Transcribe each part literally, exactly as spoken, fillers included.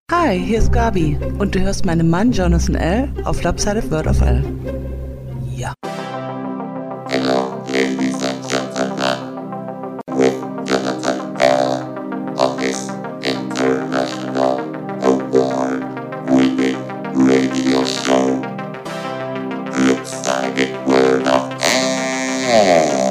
Hi, hier ist Gabi und du hörst meinen Mann Jonathan L. auf Lopsided World of L. Ja. Hello, ladies and gentlemen, with Jonathan L. on this international award-winning radio show, Lopsided World of L.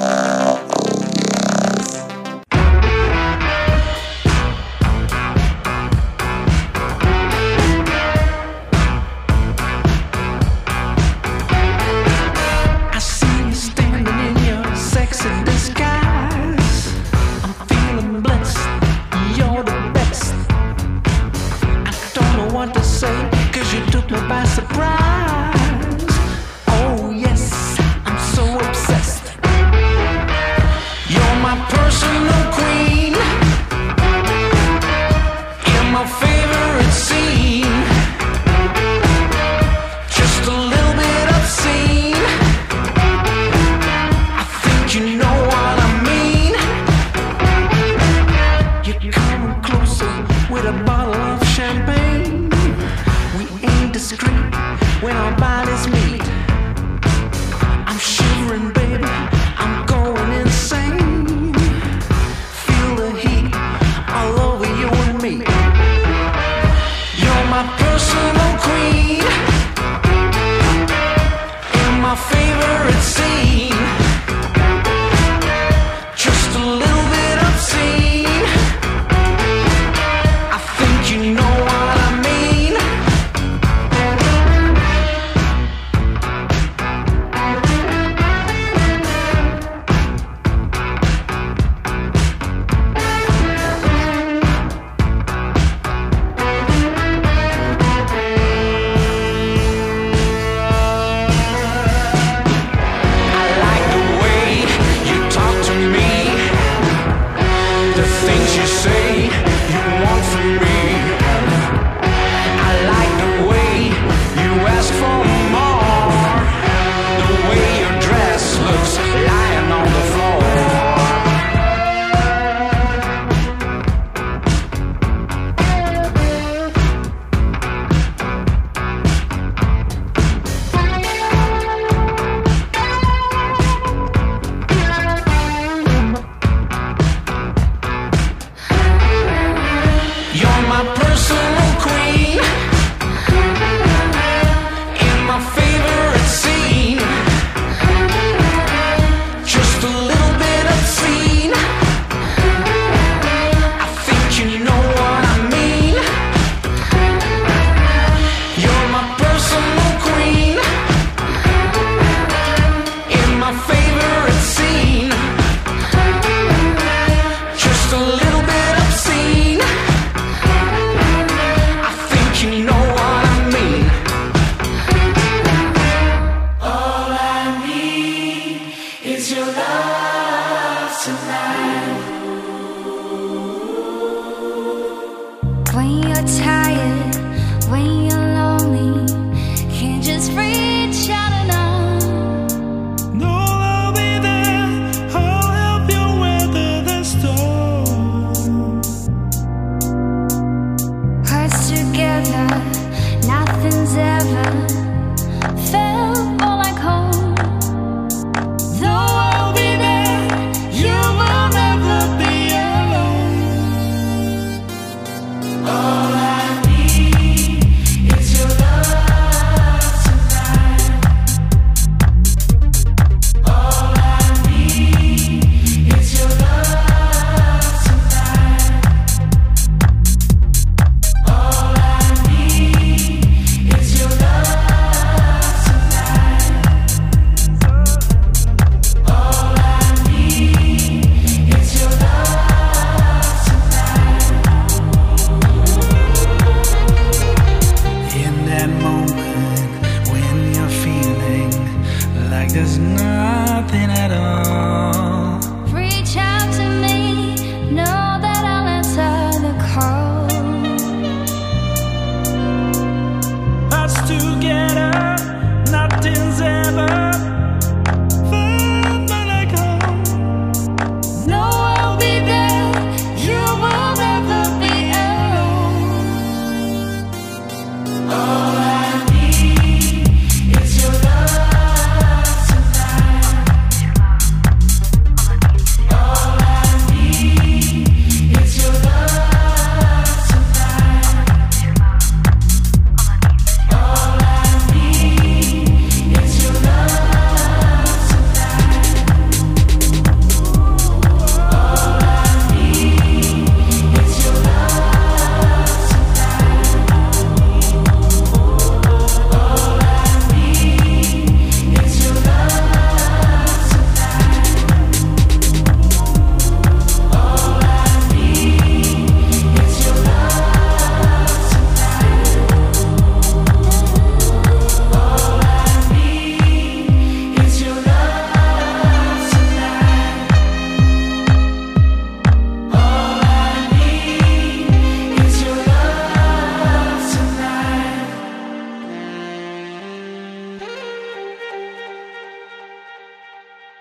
All I need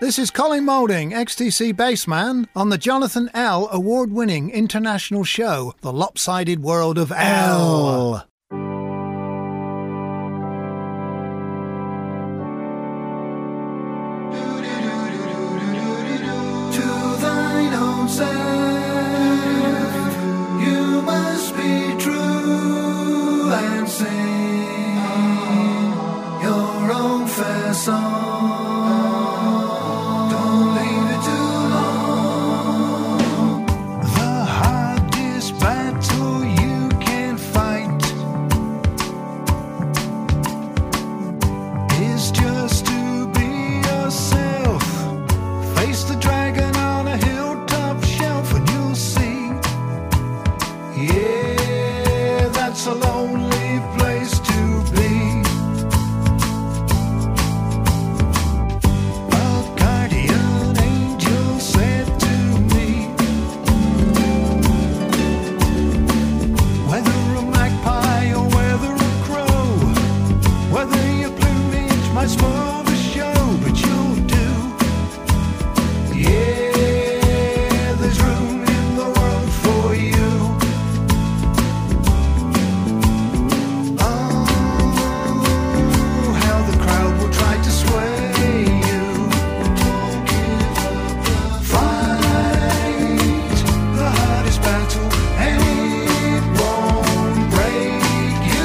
This is Colin Moulding, X T C bassman, on the Jonathan L. award-winning international show, The Lopsided World of L. To thine own self, you must be true and sing your own fair song. Don't leave it too long. The hardest battle you can fight is just to be yourself. Face the dragon on a hilltop shelf and you'll see. Yeah, that's a lonely place to be. A guardian angel said to me, whether a magpie or whether a crow, whether your plumage might spoil the show, but you'll do. Yeah, there's room in the world for you. Oh, how the crowd will try to sway you. Don't give up the fight, the hardest battle, and it won't break you.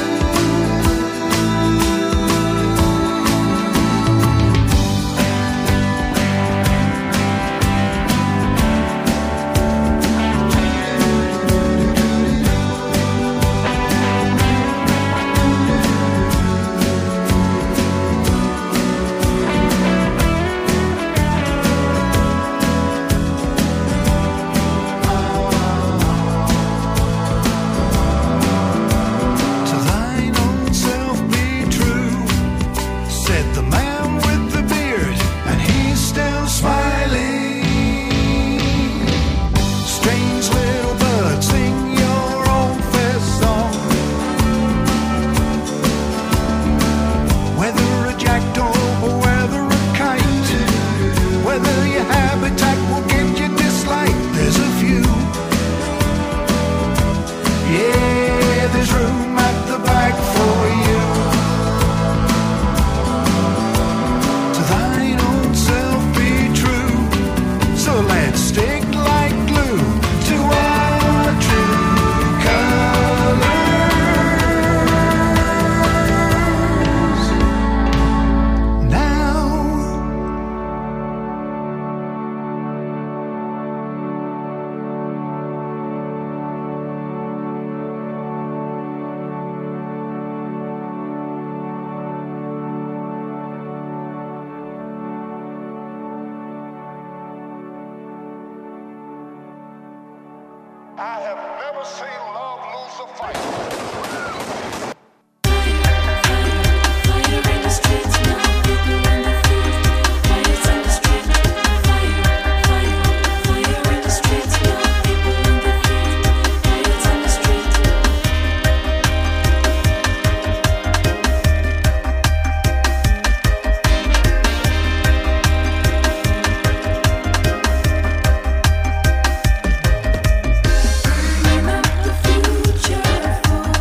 To thine own self be true, said the man with the beard, and he's still smiling. Strange little bird, sing your own fair song. Whether a jackdaw or whether a kite, whether your habitat will get you disliked, there's a few. Yeah, there's room at the back for you. To thine own self be true. So let's stick like glue to our true colors. Now. I have never seen love lose a fight. Fire in the streets, young people on the feet. Fires in the street, fire, fire, fire in the streets, young people on the feet. Fires in the street. Dreaming up the future for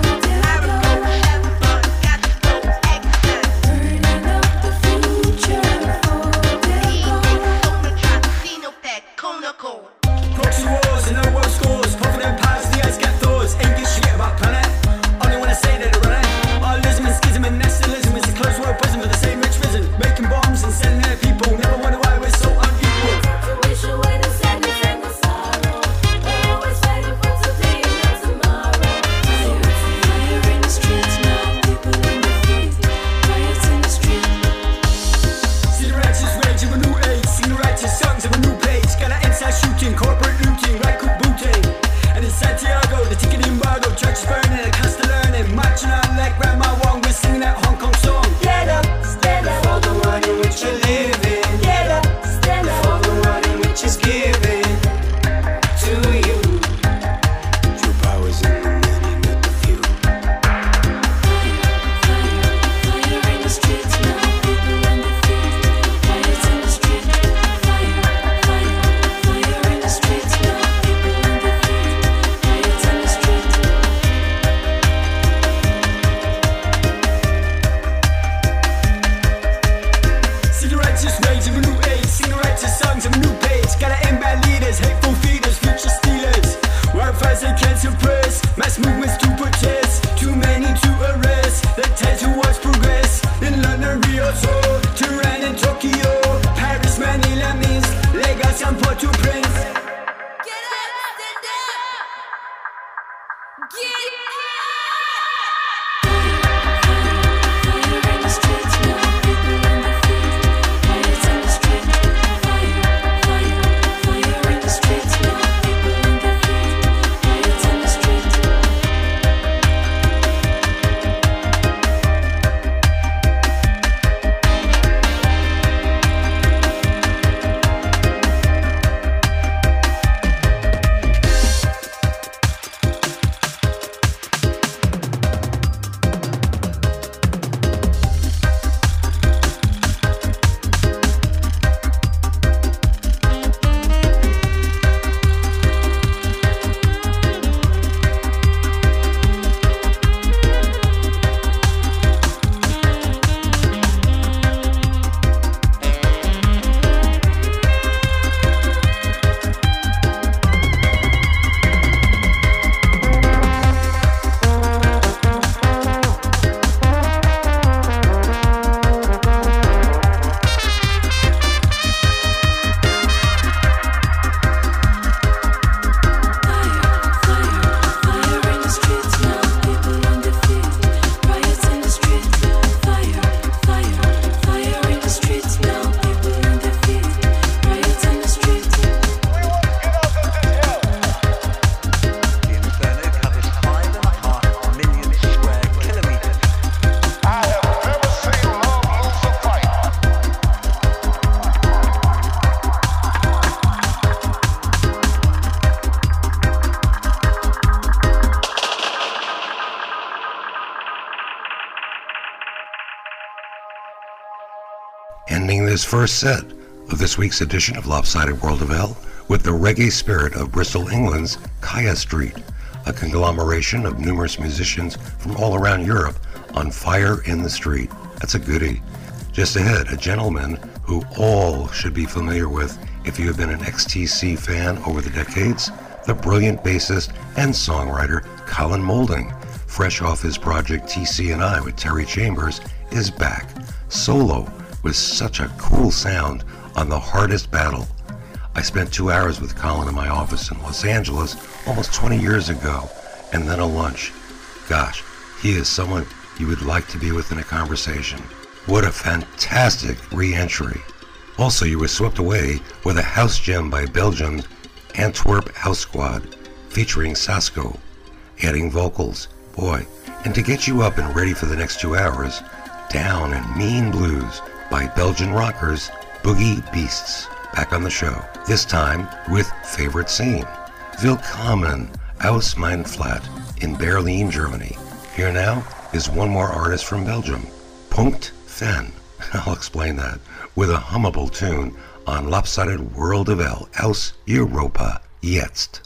ending this first set of this week's edition of Lopsided World of L with the reggae spirit of Bristol, England's Kaya Street, a conglomeration of numerous musicians from all around Europe on fire in the street. That's a goodie. Just ahead, a gentleman who all should be familiar with if you have been an X T C fan over the decades, the brilliant bassist and songwriter Colin Moulding, fresh off his project T C and I with Terry Chambers, is back, solo, with such a cool sound on The Hardest Battle. I spent two hours with Colin in my office in Los Angeles almost twenty years ago, and then a lunch. Gosh, he is someone you would like to be with in a conversation. What a fantastic re-entry. Also, you were swept away with a house gem by Belgium's Antwerp House Squad, featuring Sasko, adding vocals. Boy, and to get you up and ready for the next two hours, Down and Mean Blues by Belgian rockers Boogie Beasts, back on the show, this time with Favorite Scene. Willkommen aus mein Flat in Berlin, Germany. Here now is one more artist from Belgium, Punkt Fen. I'll explain that, with a hummable tune on Lopsided World of L aus Europa jetzt.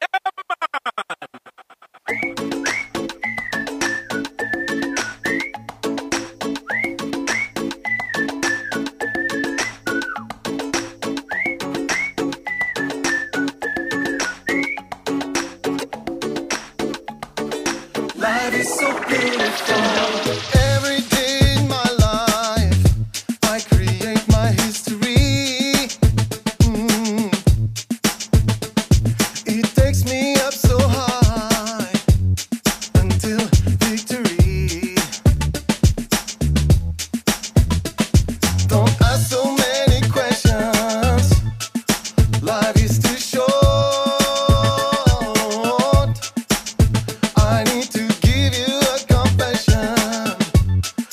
Life is so beautiful. Every day in my life, I create my history. Mm. It takes me up so high until victory. Don't ask so many questions. Life is too short. I need to give you a confession.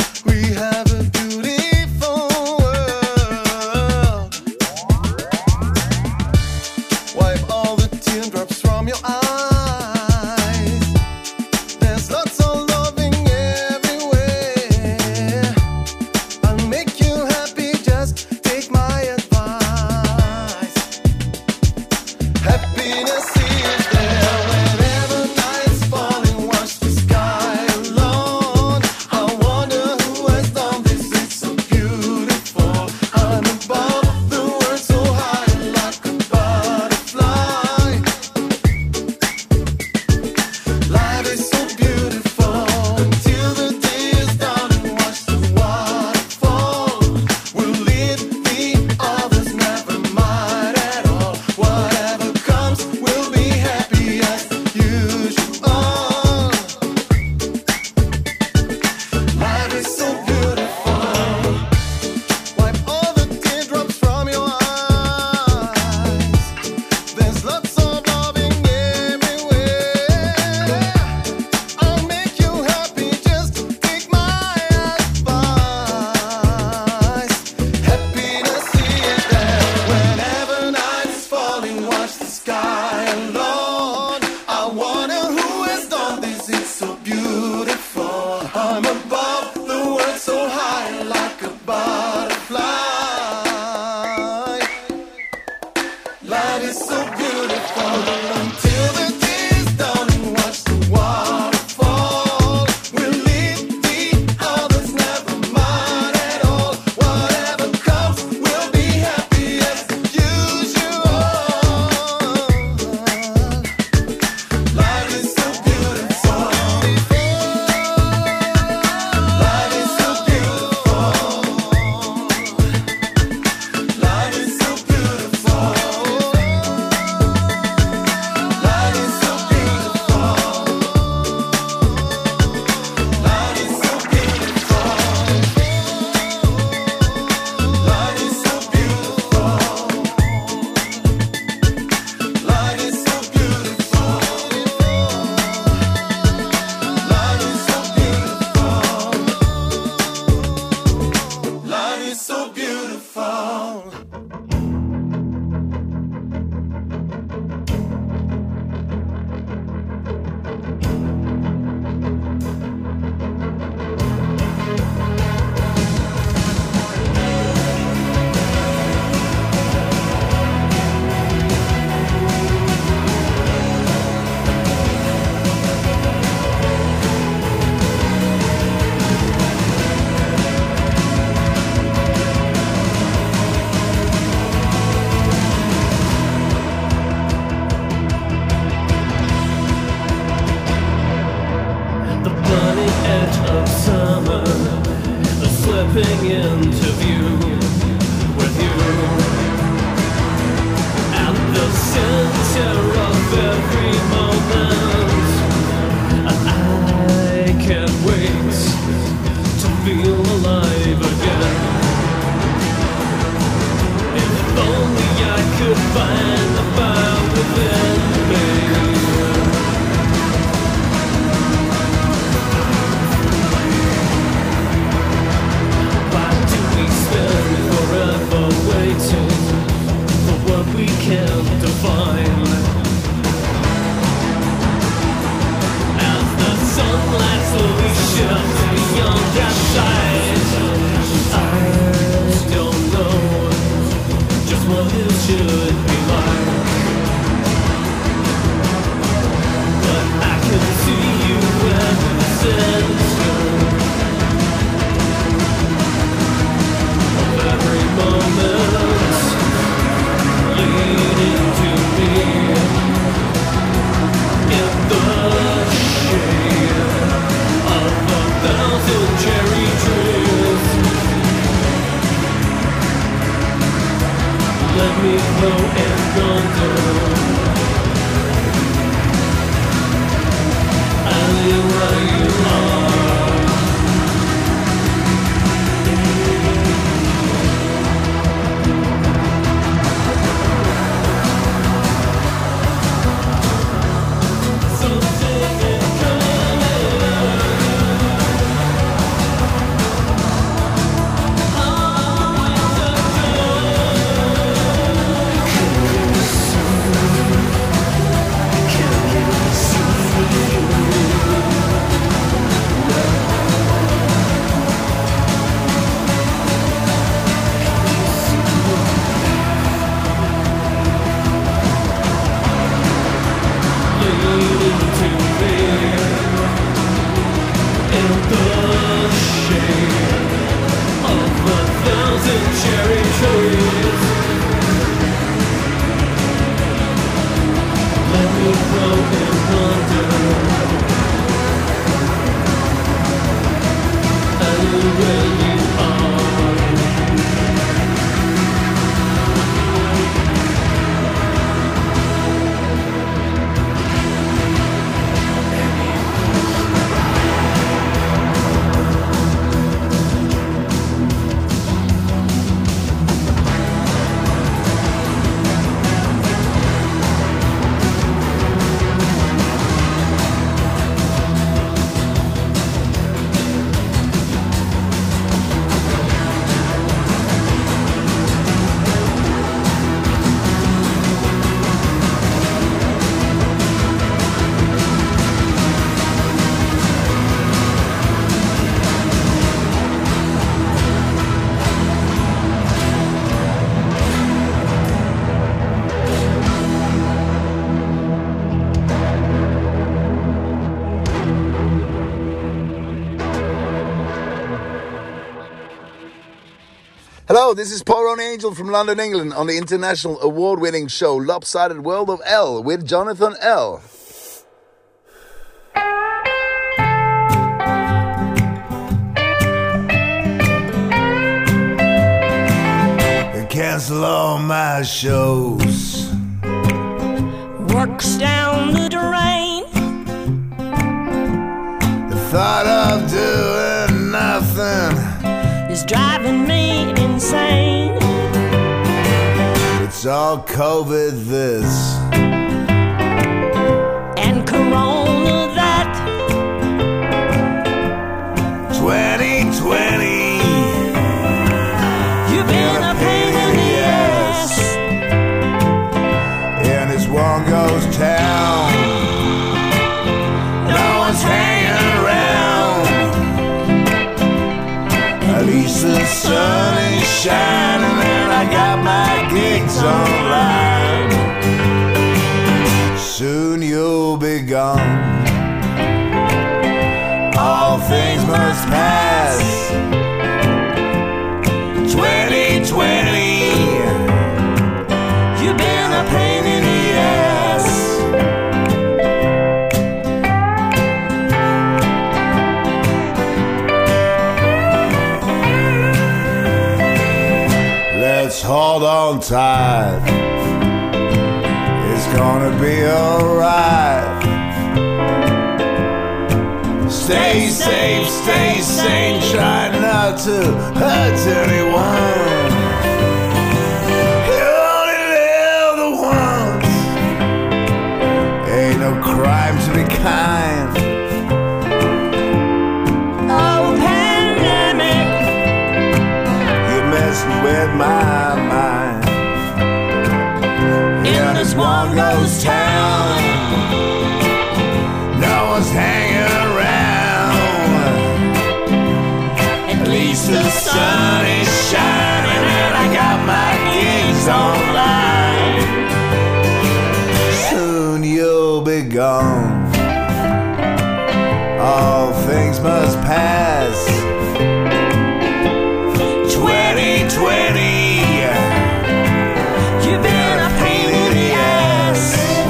edge of summer, slipping into view with you at the center of every moment. I can't wait to feel alive again. If only I could find the fire within me. Why do we spend forever waiting for what we can't define? As the sunlight slowly shifts beyond that sight, I don't know just what it should be like, but I can see you in the center of every moment, leading to me in the shade of a thousand cherry trees. Let me go and wonder anywhere you are. Something is Hello, this is Paul Ron Angel from London, England on the international award-winning show Lopsided World of L with Jonathan L. Cancel all my shows. Works down the drain. The thought of doing nothing is driving me insane. It's all COVID this and Corona that. twenty twenty. You've been a pain in the ass, and this one goes town. No one's hanging around. At least the sun is shining and I got my gigs online. Soon you'll be gone. All things must pass. twenty twenty. You've been a pain in the ass. hold on tight. It's gonna be alright. Stay safe, stay sane, try not to hurt anyone. You only live once. Ain't no crime to be kind. Oh, pandemic, You're messing with my mind. in this one ghost town. No one's hanging around. At least the sun is shining and I got my gigs online. Soon you'll be gone. All things must pass. twenty twenty, you've been a pain in the ass.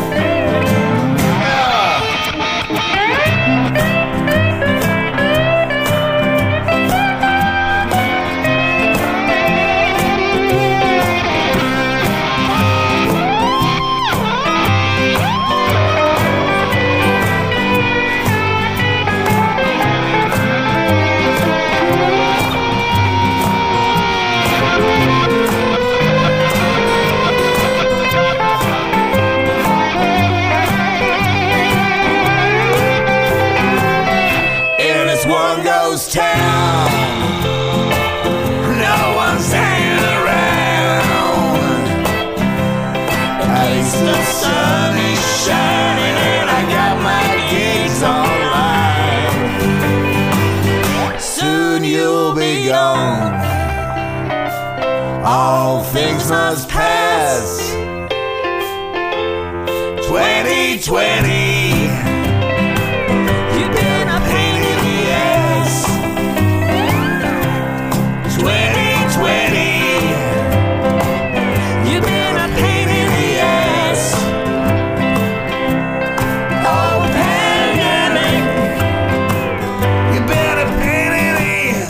In this one ghost town, no one's hanging around. At least the sun is shining and I got my gigs online. Soon you'll be gone. All things must pass. twenty twenty, you've been a pain in the ass. twenty twenty, you've been a pain in the ass. Oh, pandemic, you've been a pain in the ass.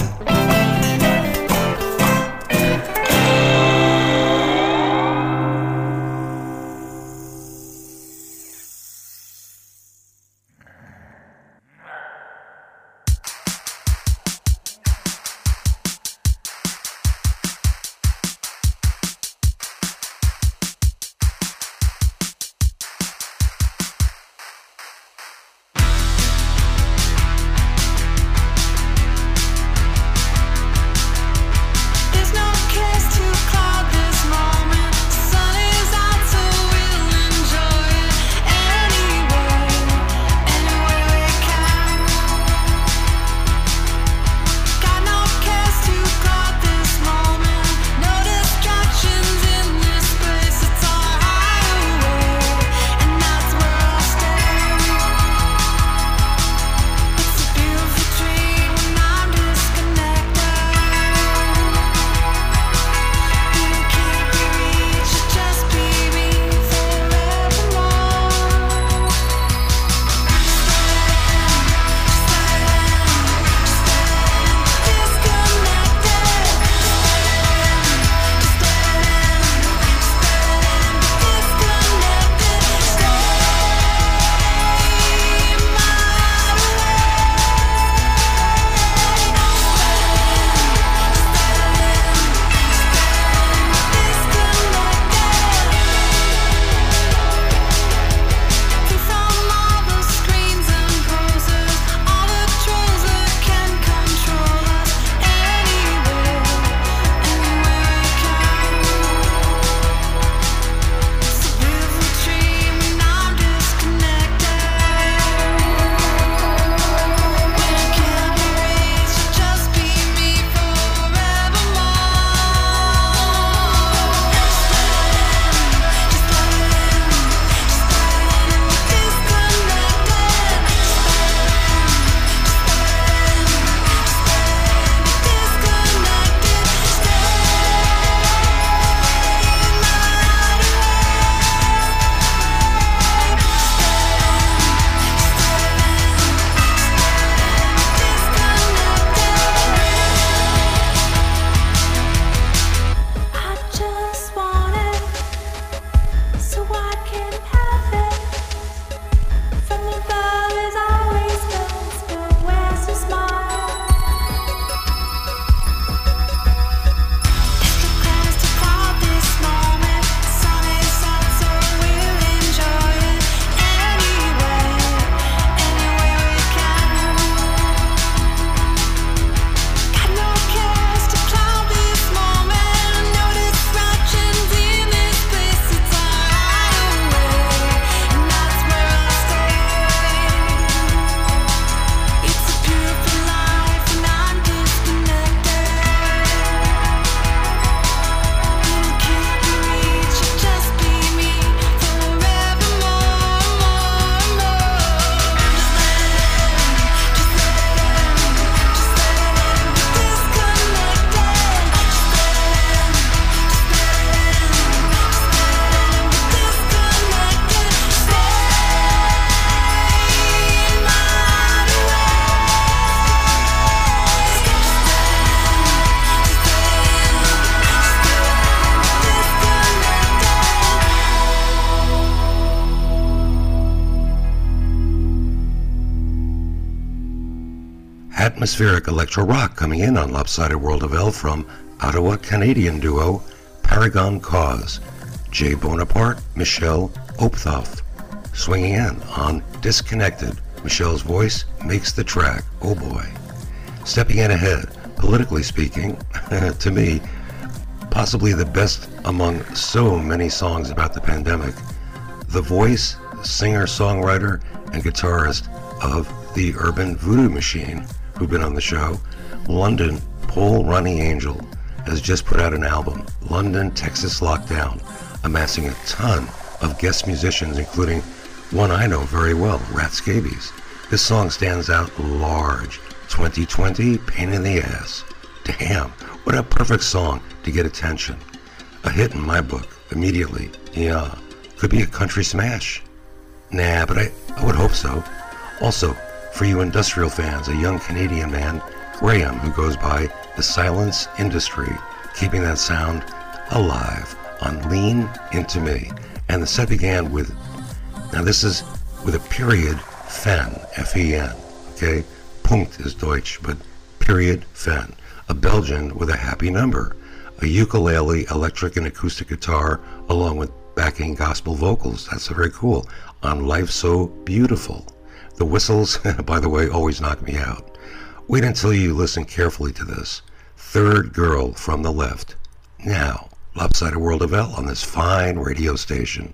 atmospheric electro rock coming in on Lopsided World of L from Ottawa Canadian duo Paragon Cause, Jay Bonaparte, Michelle Opthoff. Swinging in on Disconnected, Michelle's voice makes the track, oh boy. Stepping in ahead, politically speaking, to me, possibly the best among so many songs about the pandemic, the voice, singer, songwriter, and guitarist of the Urban Voodoo Machine, who've been on the show, London Paul Ronnie Angel, has just put out an album, London, Texas Lockdown, amassing a ton of guest musicians, including one I know very well, Rat Scabies. This song stands out large. twenty twenty, pain in the ass. Damn, what a perfect song to get attention. A hit in my book, immediately. Yeah, could be a country smash. Nah, but I, I would hope so. Also, for you industrial fans, a young Canadian man, Graham, who goes by The Silence Industry, keeping that sound alive on Lean Into Me. And the set began with, now this is with a period, Fen, F E N, okay? Punkt is Deutsch, but period, Fen, a Belgian with a happy number, a ukulele, electric and acoustic guitar, along with backing gospel vocals. That's very cool. On Life So Beautiful. The whistles, by the way, always knock me out. Wait until you listen carefully to this. Third Girl from the Left. Now, Lopsided World of L on this fine radio station.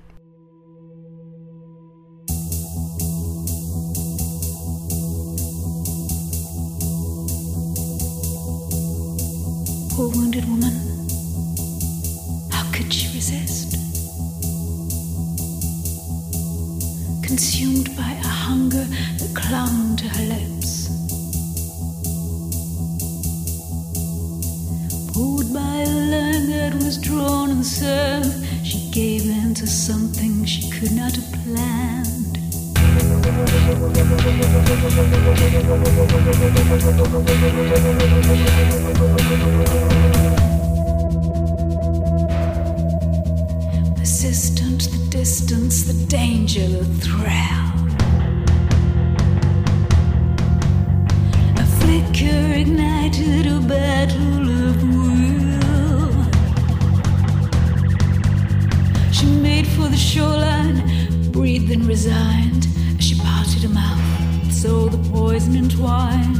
Poor wounded woman, how could she resist? Consumed by a hunger that clung to her lips. Pulled by a line that was drawn in the sand, she gave in to something she could not have planned. Persistent, the distance, the danger, the thrill. A flicker ignited a battle of will. She made for the shoreline, breathed and resigned. She parted her mouth, so the poison entwined.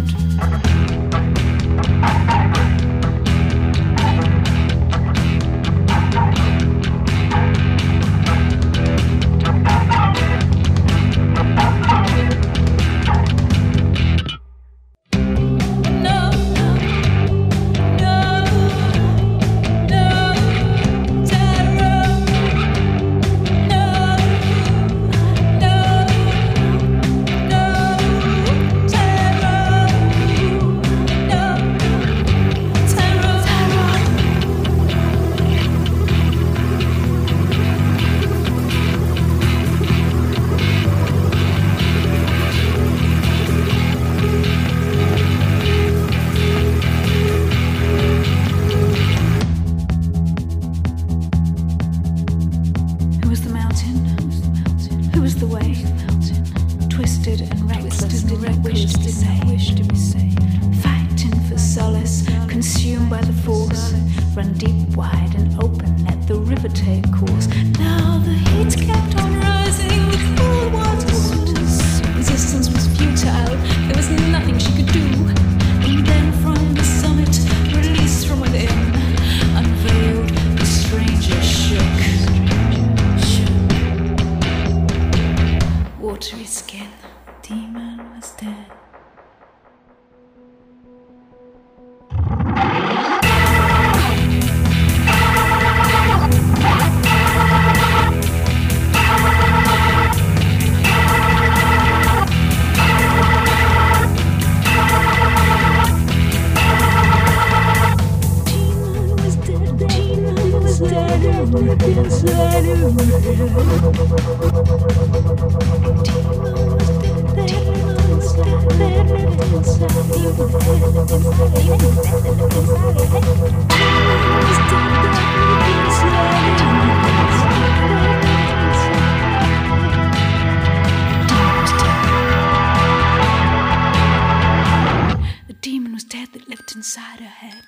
man was dead that lived inside her head.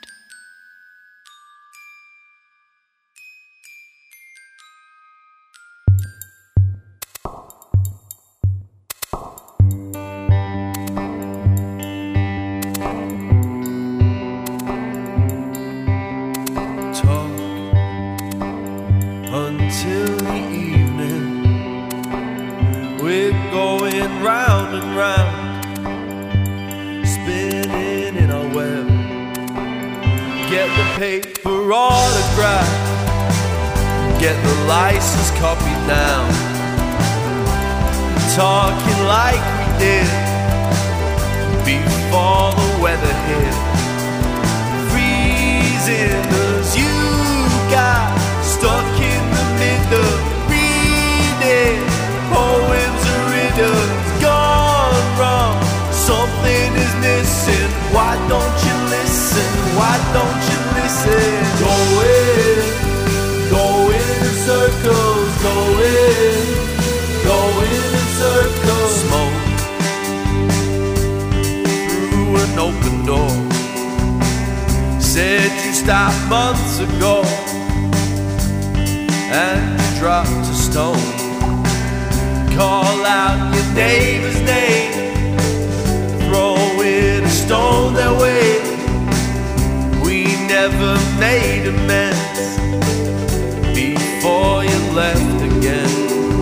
Talk until the evening. We're going round and round, spinning in our web. Get the paper autograph, get the license copied down. Talking like we did before the weather hit. Freezing as you got stuck in the middle, reading poems or riddles. Gone wrong, something is missing. Why don't you listen? Why don't you listen? Going, going in circles, going, going in circles. Smoke through an open door. Said you stopped months ago and you dropped a stone. Call out your neighbor's name, throwing a stone their way. We never made amends before you left again.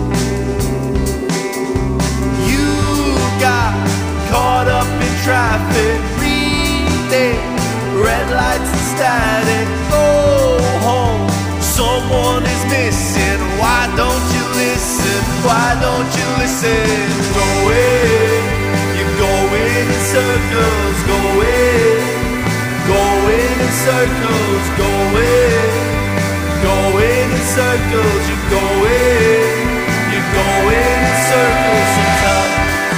You got caught up in traffic, reading red lights and static. Go home, someone is missing. Why don't you listen? Why don't you listen? Going, you're going in circles. Going, going in circles. Going, going in circles. You're going, you're going in circles sometimes.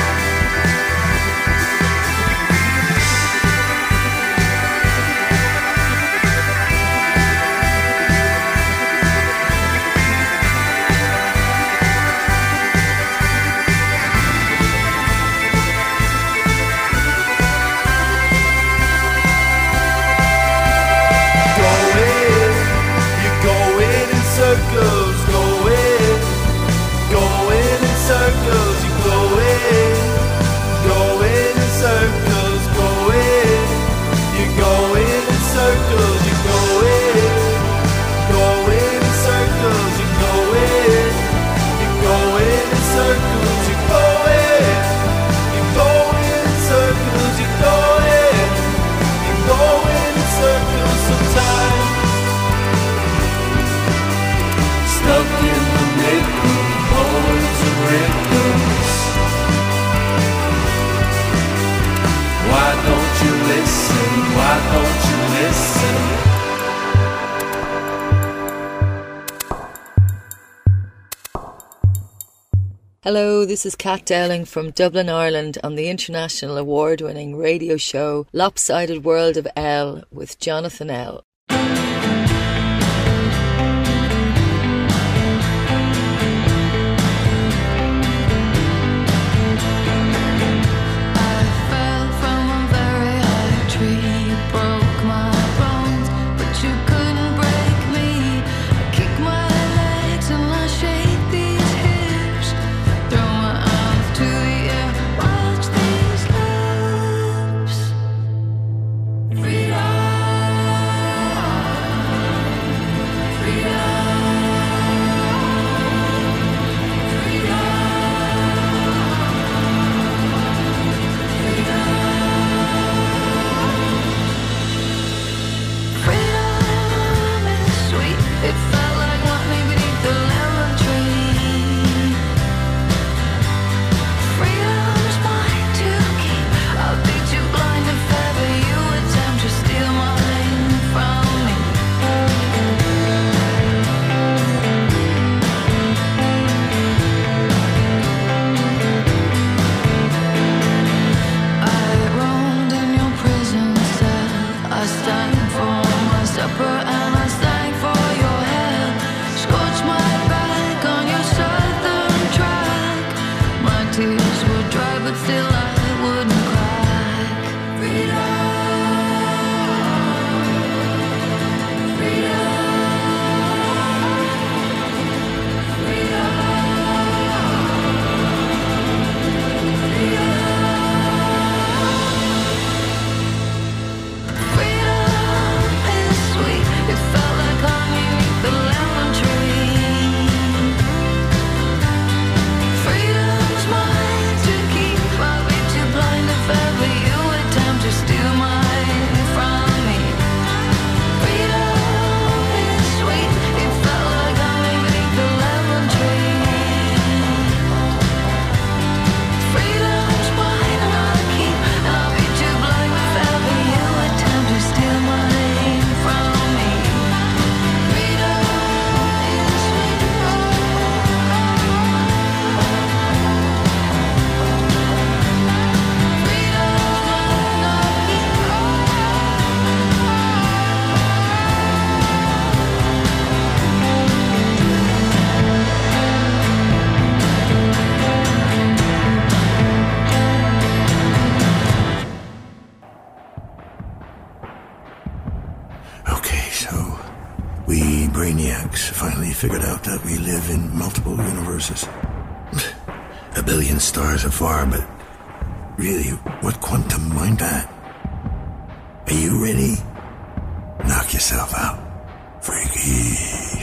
Circles, going, going in circles, you going, going in circles, going, you going in circles, you going, going in circles, you going, you going in circles, you going, you going in circles, you going, you going in circles sometimes. Stuck in the middle, poems and riddles. Why don't you listen? Why don't you listen? Hello, this is Kat Dowling from Dublin, Ireland on the international award-winning radio show Lopsided World of L with Jonathan L. Freedom. so we brainiacs finally figured out that we live in multiple universes. A billion stars afar, but really, what quantum mind that? Are you ready? Knock yourself out, freaky.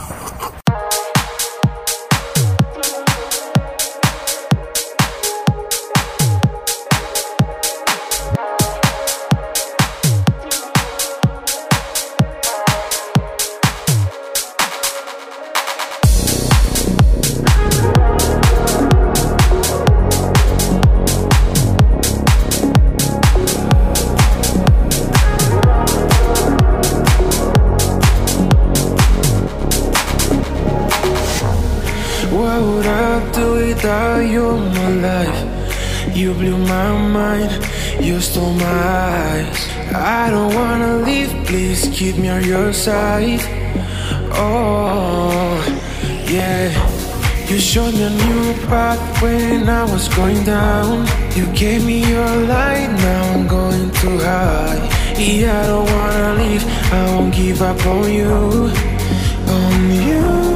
Without you in my life, you blew my mind, you stole my eyes. I don't wanna leave, please keep me on your side. Oh, yeah. You showed me a new path when I was going down. You gave me your light, now I'm going too high. Yeah, I don't wanna leave, I won't give up on you. On you.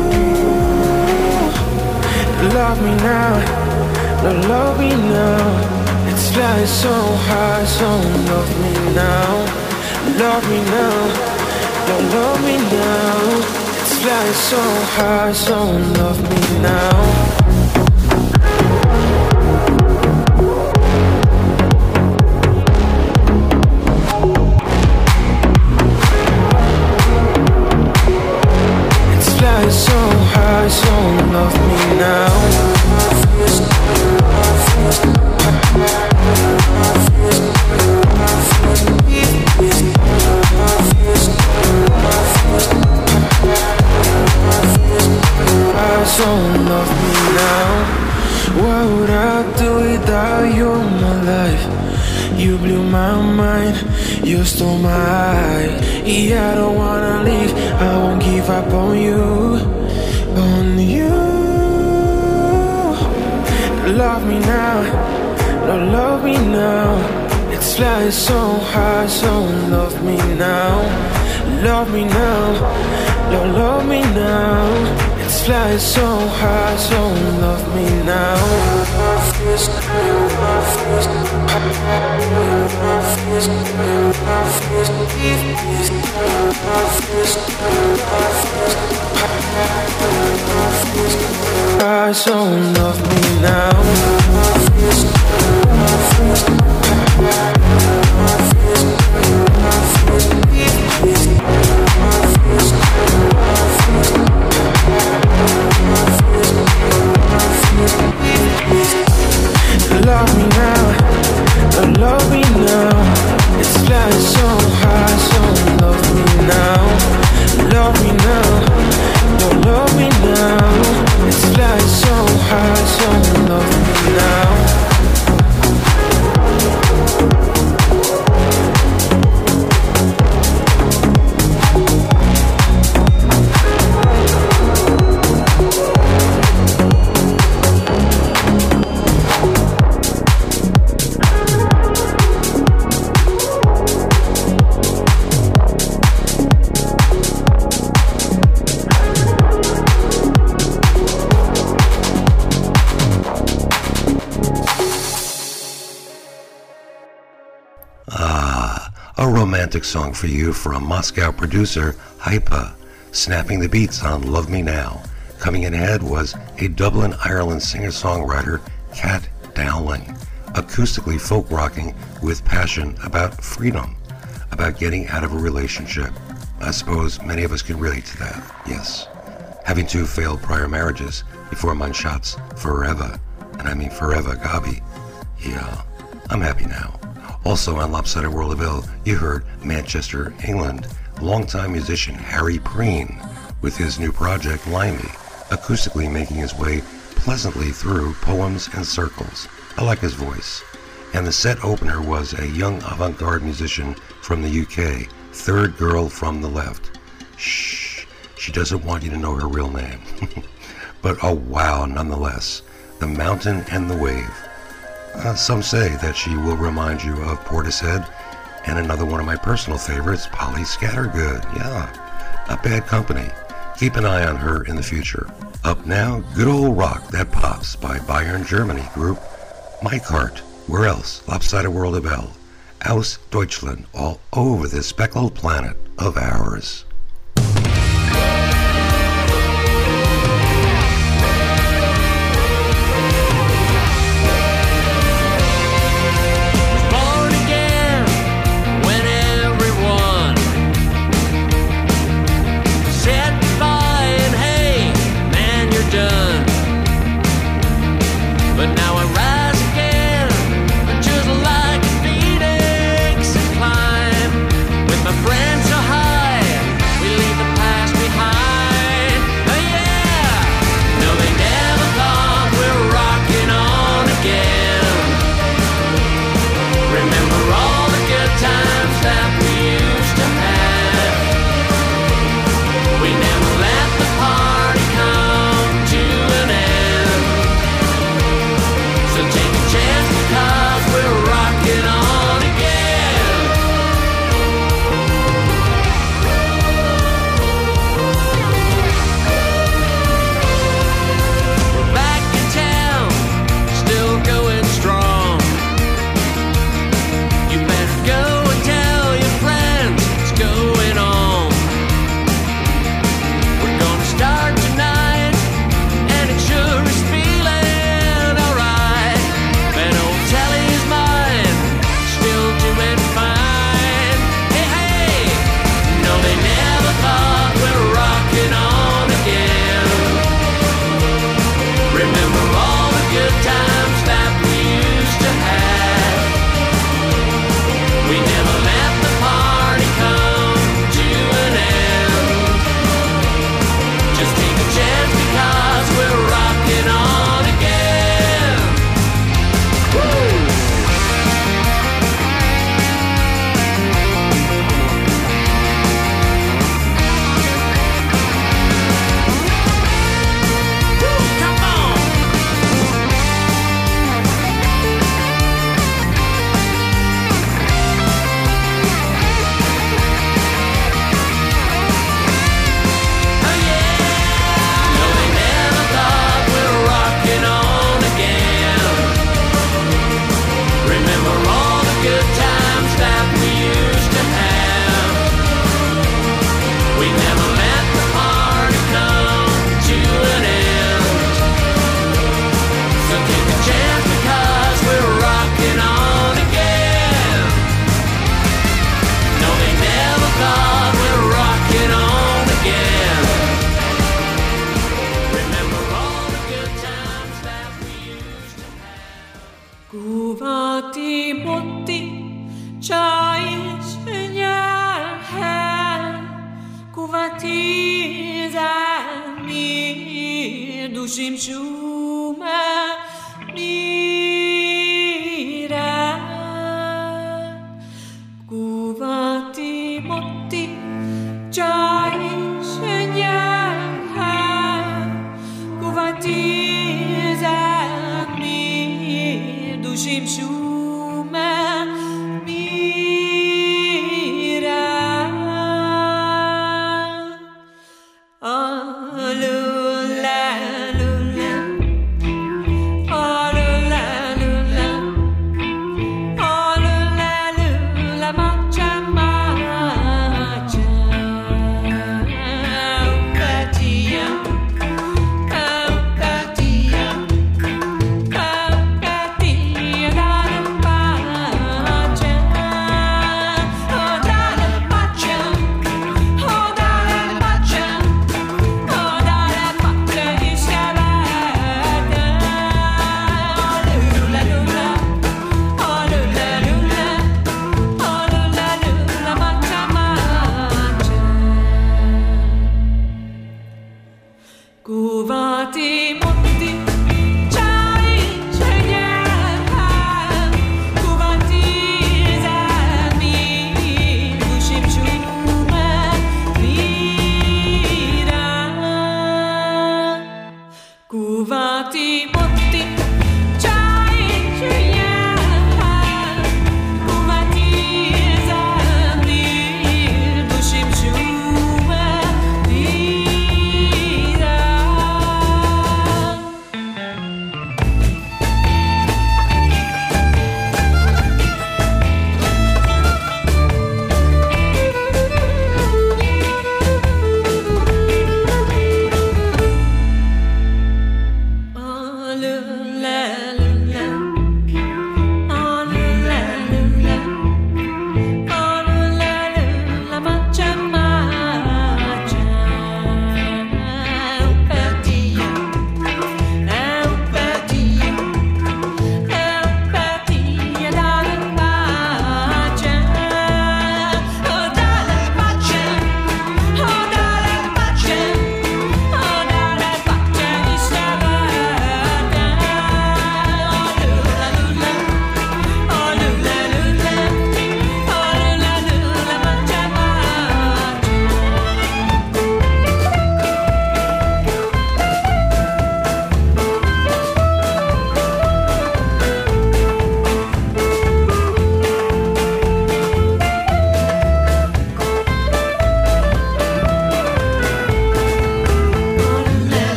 Love me now, no, love me now. It's flying so high, so love me now. Love me now, no, love me now. It's flying so high, so love me now. So high, so love me now. So love me now. What would I do without you in my life? You blew my mind, you stole my eye. Yeah, I don't wanna leave, I won't give up on you. On you. Love me now, no, love me now. It's flying so high, so love me now. Love me now, no, love me now. It's flying so high, so love me now. I so love me now. Love me now, love me now. It's flying so high, so love me now. Love me now, no, love me now. It's flying so high, so love me now. Romantic song for you from Moscow producer Hypa, snapping the beats on Love Me Now. Coming in ahead was a Dublin, Ireland singer-songwriter, Kat Dowling, acoustically folk rocking with passion about freedom, about getting out of a relationship. I suppose many of us can relate to that, yes. Having two failed prior marriages before man shots forever, and I mean forever, Gabi. Yeah, I'm happy now. Also on Lopsided World of Ill, you heard Manchester, England, longtime musician Harry Preen with his new project Limey, acoustically making his way pleasantly through poems and circles. I like his voice. And the set opener was a young avant-garde musician from the U K, Third Girl from the Left. Shh, she doesn't want you to know her real name. But oh wow, nonetheless, The Mountain and the Wave. Uh, some say that she will remind you of Portishead, And another one of my personal favorites, Polly Scattergood. Yeah, not bad company. Keep an eye on her in the future. Up now, good old rock that pops by Bayern Germany group Mike Hart. Where else? Lopsided World of L. Aus Deutschland, all over this speckled planet of ours. Born again when everyone said goodbye and hey, man, you're done. But now I rise again, just like a phoenix, and climb with my friends so high. We leave the past behind. Oh yeah, no, they never thought we're rocking on again. Remember all the good times that we used to have. We never let the party come to an end. So take a chance because we're rocking on again. We're back in town, still going strong. You better go and tell your friends what's going on. We're gonna start tonight, and it sure is feeling alright. That old telly's mine, still doing fine. Hey, hey, no, they never thought we're rocking on again. Remember all the good times that we used to have. We never let the party come to an end. Just take a chance because we're rocking on again. Woo! Come on! Oh yeah! No, they never thought we're rocking on again. Remember all the good times that we used to have. We never let the party come to an end. So take a chance because we're rocking on again. No, they never thought we're rocking on again. Remember all the good times that we used to have. Kuvati mutti chais nyahal Kuvati zami dushim shuma mira Kuvati mutti chais nyahal Kuvati zami dushim shuma mira Alula lula Alula lula Alula lula macha macha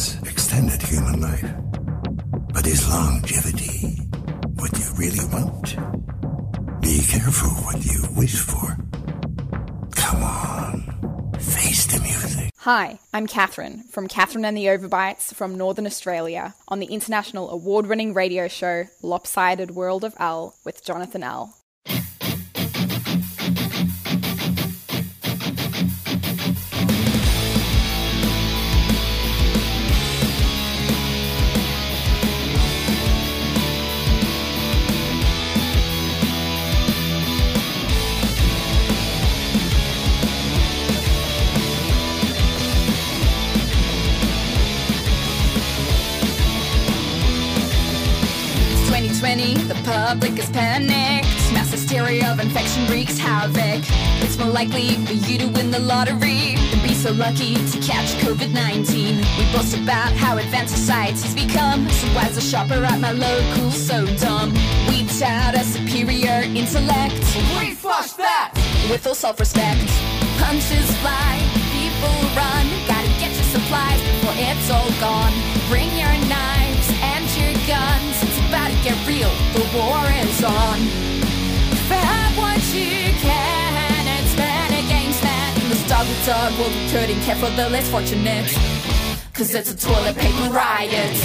has extended human life. But is longevity what you really want? Be careful what you wish for. Come on, face the music. Hi, I'm Catherine from Catherine and the Overbites from Northern Australia on the international award-winning radio show Lopsided World of Al with Jonathan L. The public is panicked. Mass hysteria of infection wreaks havoc. It's more likely for you to win the lottery than be so lucky to catch covid nineteen. We boast about how advanced society's become. So why's the shopper at my local so dumb? We tout a superior intellect. We flush that with all self-respect. Punches fly, people run. Gotta get your supplies before it's all gone. Bring your knives and your guns. About to get real, the war is on. Grab what you can, it's man against man. In this dog with dog world, we couldn't care for the less fortunate. Cause it's a toilet paper riot.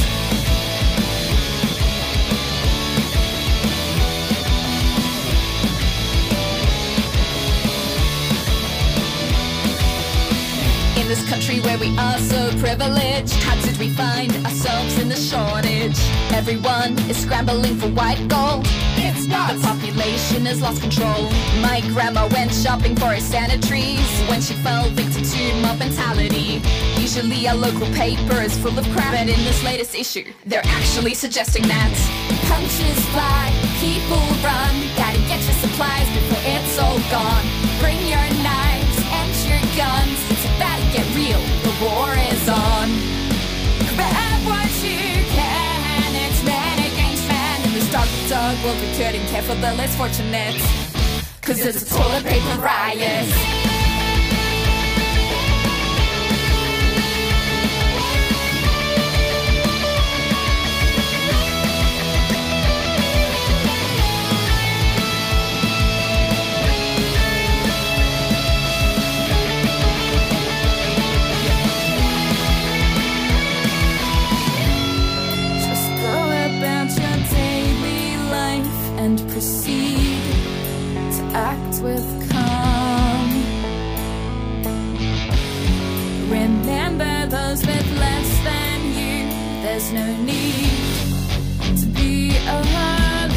In this country where we are so privileged, how did we find ourselves in the shortage? Everyone is scrambling for white gold. It's not. The population has lost control. My grandma went shopping for her sanitaries when she fell victim to mob mentality. Usually our local paper is full of crap, but in this latest issue, they're actually suggesting that punches fly, people run. Gotta get your supplies before it's all gone. Bring your knives and your guns. It's about to get real, the war is on. Grab what you can, it's man against man. In this dog with dog world, we couldn't care for the less fortunate. Cause it's a toilet paper riot. And proceed to act with calm. Remember those with less than you. There's no need to be alarmed.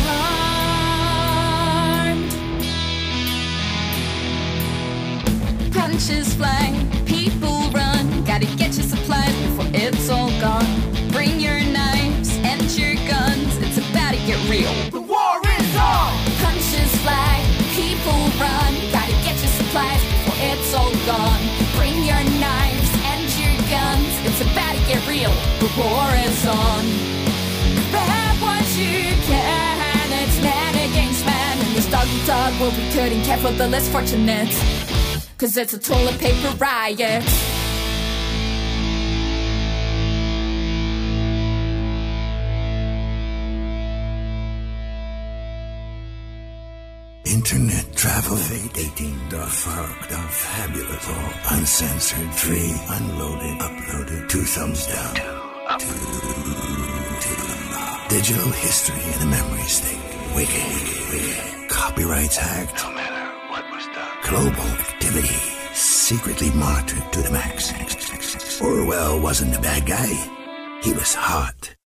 Punches fly, people run. Gotta get your supplies before it's all gone. Bring your knives and your guns. It's about to get real. The war is on! Punches fly, people run. Gotta get your supplies before it's all gone. Bring your knives and your guns. It's about to get real. The war is on. Grab what you can. It's man against man. In this dog with dog world, we couldn't care for the less fortunate. Cause it's a toilet paper riot. Internet travel fate eighteen dot org dot fabulous. All uncensored, free, unloaded, uploaded, two thumbs down. Two, two, two. Digital history in a memory state. Wiki, wiki. Copyrights hacked. No matter what was done. Global activity secretly monitored to the max. Orwell wasn't the bad guy. He was hot.